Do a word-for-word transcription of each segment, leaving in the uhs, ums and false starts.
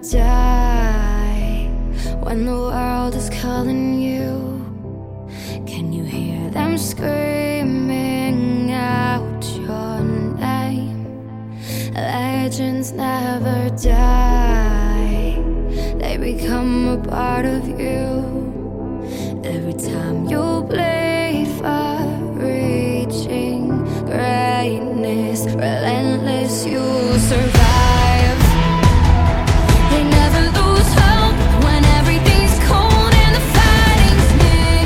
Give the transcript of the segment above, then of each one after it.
die. When the world is calling you, can you hear them screaming out your name? Legends never die, they become a part of you. Every time you bleed for reaching greatness, relentless, you survive. They never lose hope when everything's cold and the fighting's near.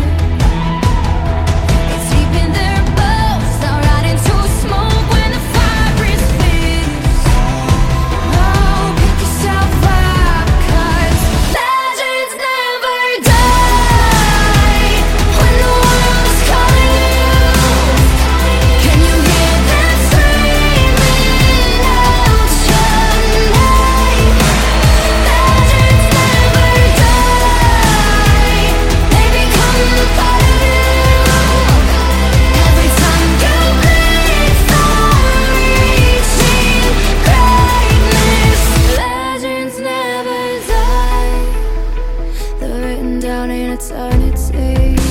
It's deep in their bones, they'll rot into smoke when the fire is fierce. Oh, pick yourself up, 'cause legends never die. When the world is calling you, can you hear them screaming out your name? Legends never die, they become a part of you. Every time you bleed for reaching greatness, legends never die, they're written down in eternity.